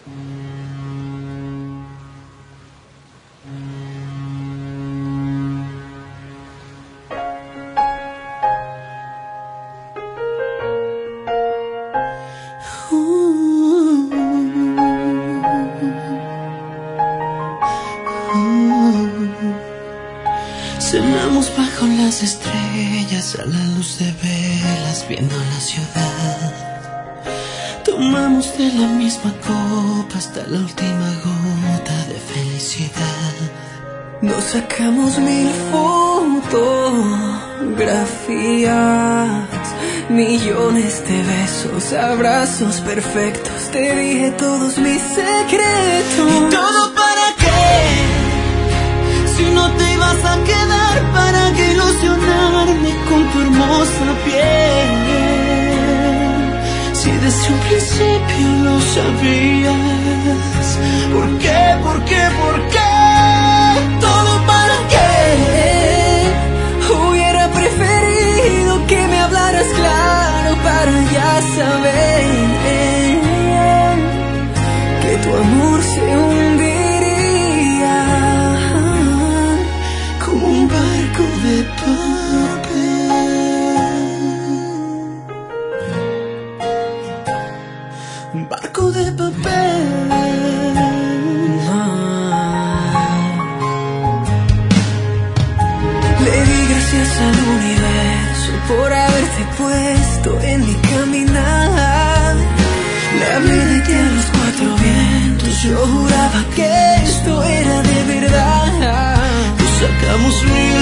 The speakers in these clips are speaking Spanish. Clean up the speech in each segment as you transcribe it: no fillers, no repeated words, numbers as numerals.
Cenamos bajo las estrellas a la luz de velas viendo la ciudad. Tomamos de la misma copa hasta la última gota de felicidad. Nos sacamos 1000 fotografías, millones de besos, abrazos perfectos. Te dije todos mis secretos. ¿Y todo para qué? Si no te ibas a quedar, ¿para qué ilusionarme con tu hermosa piel? Si desde un principio lo sabías. ¿Por qué? ¿Por qué? ¿Por qué? ¿Todo para qué? Hubiera preferido que me hablaras claro para ya saber que tu amor se hundiría como un barco de papel. Un barco de papel. Le di gracias al universo por haberte puesto en mi caminar. Le hablé de ti a los 4 vientos. Yo juraba que esto era de verdad. Nos sacamos 1000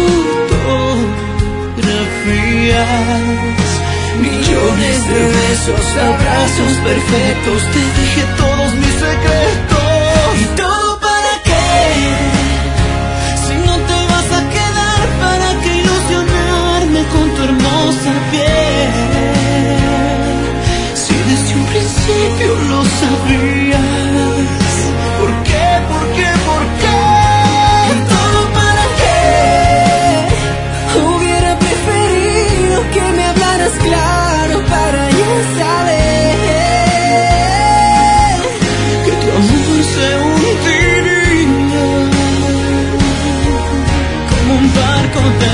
fotografías, millones de besos, abrazos perfectos. Te dije todos mis secretos. ¿Y todo para qué? Si no te vas a quedar, ¿para qué ilusionarme con tu hermosa piel? Si desde un principio lo sabías. ¿Por qué? ¿Por qué? ¿Por qué? ¿Y todo para qué? Hubiera preferido que me hablaras claro para ya saber que tu amor se hundiría como un barco de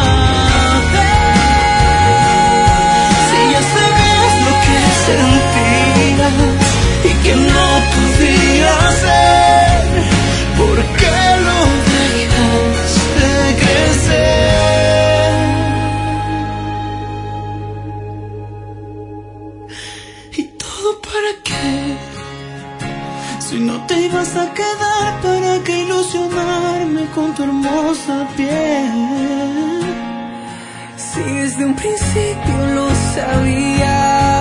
papel. Si ya sabías lo que sentías y que no podías ser, ¿por qué lo dejaste crecer? ¿Y todo para qué? Si no te ibas a quedar, ¿para qué ilusionarme con tu hermosa piel? si desde un principio lo sabía.